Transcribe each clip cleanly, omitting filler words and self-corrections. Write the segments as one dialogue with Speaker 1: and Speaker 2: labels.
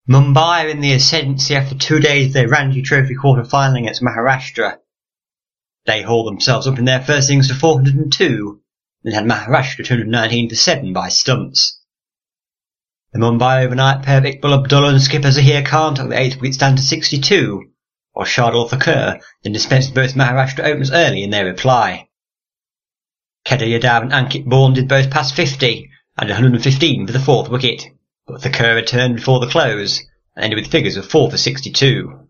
Speaker 1: Mumbai are in the ascendancy after 2 days of their Ranji Trophy quarter-final against Maharashtra. They hauled themselves up in their first innings to 402, then had Maharashtra 219 for 7 by stumps. The Mumbai overnight pair of Iqbal Abdullah and skipper Zahir Khan took the 8th wicket stand to 62, while Shardul Thakur then dispensed both Maharashtra openers early in their reply. Kedar Yadav and Ankit Bourne did both pass 50 and 115 for the 4th wicket, but Thakur returned before the close and ended with figures of 4 for 62.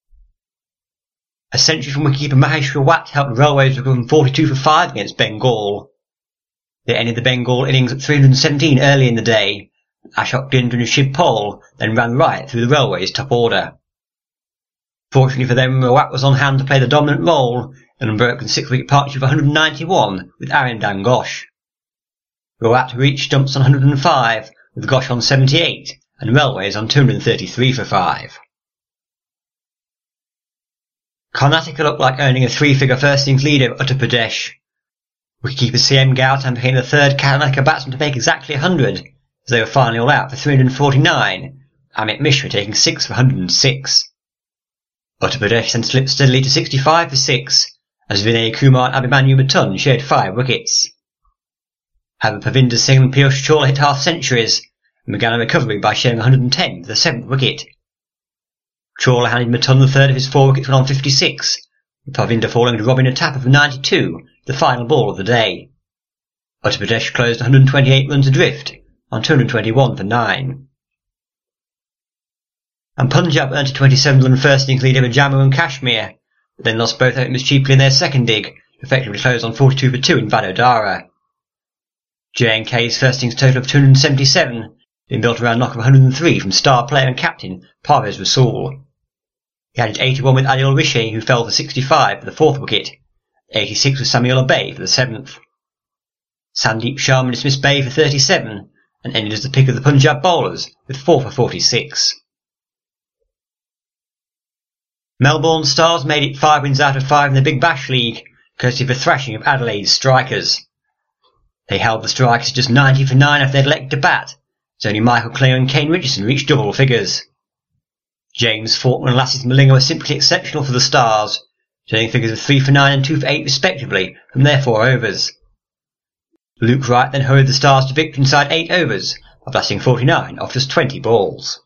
Speaker 1: A century from wicketkeeper Mahesh Rawat helped Railways recover from 42 for 5 against Bengal. They ended the Bengal innings at 317 early in the day. Ashok Dindra and Shiv Pol then ran riot through the Railways' top order. Fortunately for them, Rawat was on hand to play the dominant role in an unbroken 6-wicket partnership of 191 with Arindam Ghosh. Rawat reached stumps on 105, with Ghosh on 78 and Railways on 233 for 5. Karnataka looked like earning a 3-figure first innings lead over Uttar Pradesh. Wicketkeeper CM Gautam became the third Karnataka batsman to make exactly 100, as they were finally all out for 349, Amit Mishra taking 6 for 106. Uttar Pradesh then slipped steadily to 65 for 6, as Vinay Kumar and Abhimanyu Mithun shared 5 wickets. However, Parvinder Singh and Piyush Chawla hit half-centuries and began a recovery by sharing 110 for the 7th wicket. Chawla handed Mithun the third of his 4 wickets when on 56, with Parvinder falling to Robin Atapa for 92, the final ball of the day. Uttar Pradesh closed 128 runs adrift on 221 for 9. And Punjab earned a 27-run first innings lead over Jammu and Kashmir, but then lost both openers cheaply in their second dig, to effectively close on 42 for 2 in Vadodara. J&K's first innings total of 277 being built around a knock of 103 from star player and captain Parvez Rasool. He added 81 with Adil Rishi, who fell for 65 for the 4th wicket, 86 with Samuel Bay for the 7th. Sandeep Sharma dismissed Bay for 37 and ended as the pick of the Punjab bowlers with 4 for 46. Melbourne Stars made it 5 wins out of 5 in the Big Bash League, courtesy of a thrashing of Adelaide's strikers. They held the strikers to just 90 for 9 after they'd elected to bat, as only Michael Clare and Kane Richardson reached double figures. James Faulkner and Lassis Malinga were simply exceptional for the Stars, turning figures of 3 for 9 and 2 for 8 respectively from their 4 overs. Luke Wright then hurried the Stars to victory inside 8 overs, by batting 49 off just 20 balls.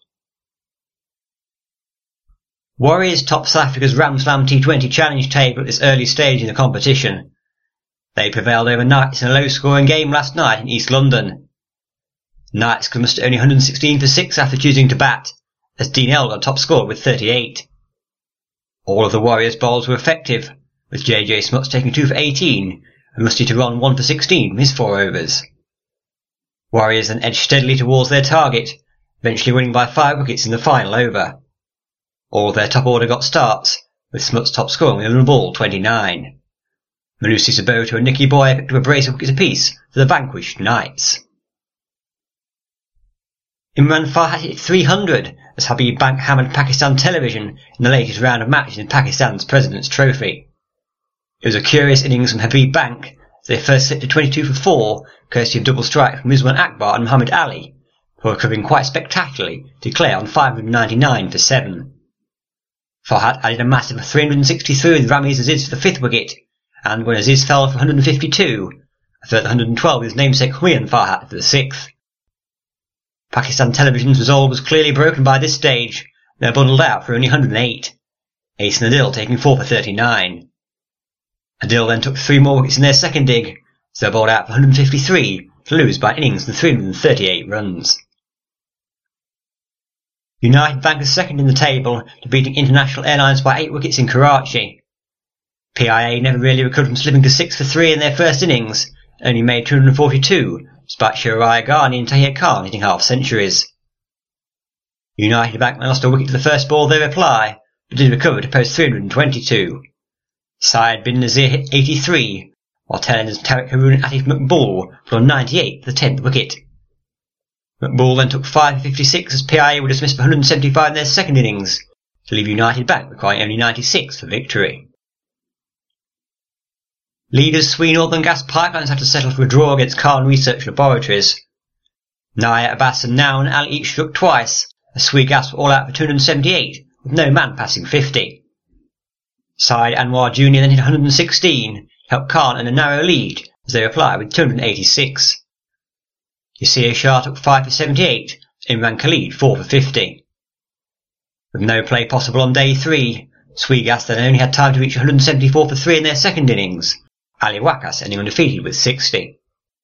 Speaker 1: Warriors topped South Africa's Ram Slam T20 Challenge table at this early stage in the competition. They prevailed over Knights in a low-scoring game last night in East London. Knights could muster only 116 for 6 after choosing to bat, as Dean Elgar top scored with 38. All of the Warriors' bowls were effective, with JJ Smuts taking 2 for 18 and Rusty Tehran 1 for 16 from his 4 overs. Warriors then edged steadily towards their target, eventually winning by 5 wickets in the final over. All of their top order got starts, with Smuts top scoring with 11 ball 29. Manusi Sabota and Nicky Boyer picked up a brace of wickets apiece for the vanquished Knights. Imran Farhat hit 300 as Habib Bank hammered Pakistan television in the latest round of matches in Pakistan's President's Trophy. It was a curious innings from Habib Bank, as they first slipped to 22 for 4, courtesy of double strike from Rizwan Akbar and Muhammad Ali, who were recovering quite spectacularly to declare on 599 for 7. Farhat added a massive 363 with Ramiz Aziz for the 5th wicket, and when Aziz fell for 152, a further 112 with his namesake Humayun Farhat for the 6th. Pakistan Television's resolve was clearly broken by this stage. They were bundled out for only 108, Ace and Adil taking 4 for 39. Adil then took 3 more wickets in their second dig, so they bowled out for 153 to lose by innings of 338 runs. United Bank was second in the table, defeating International Airlines by 8 wickets in Karachi. PIA never really recovered from slipping to 6 for 3 in their first innings, only made 242, despite Shiraiya Ghani and Tahir Khan hitting half-centuries. United Bank lost a wicket to the first ball of their reply, but did recover to post 322. Syed bin Nazir hit 83, while Taylor's Tariq Haroon and Atif Maqbool put on 98 for the 10th wicket. Maqbool then took 5 for 56 as PIA were dismissed for 175 in their second innings, to leave United Bank requiring only 96 for victory. Leaders Sri Northern Gas Pipelines had to settle for a draw against Khan Research Laboratories. Naya Abbas and Noun Ali each struck twice, as Sweetgrass were all out for 278, with no man passing 50. Side Anwar Jr. then hit 116, helped Khan in a narrow lead as they replied with 286. Yasir Shah took 5 for 78, as Imran Khalid 4 for 50. With no play possible on day 3, Sweetgrass then only had time to reach 174 for 3 in their second innings, Ali Waqas ending undefeated with 60.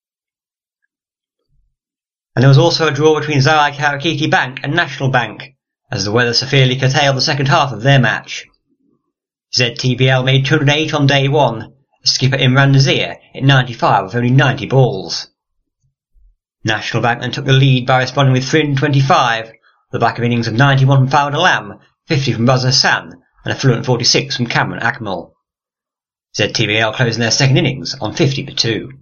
Speaker 1: And there was also a draw between Zarai Karakiti Bank and National Bank, as the weather severely curtailed the second half of their match. ZTBL made 208 on day 1, as skipper Imran Nazir hit 95 with only 90 balls. National Bank then took the lead by responding with 325, on the back of innings of 91 from Fawad Alam, 50 from Buzz Hassan, and a fluent 46 from Cameron Akmal. ZTBL closing their second innings on 50 for 2.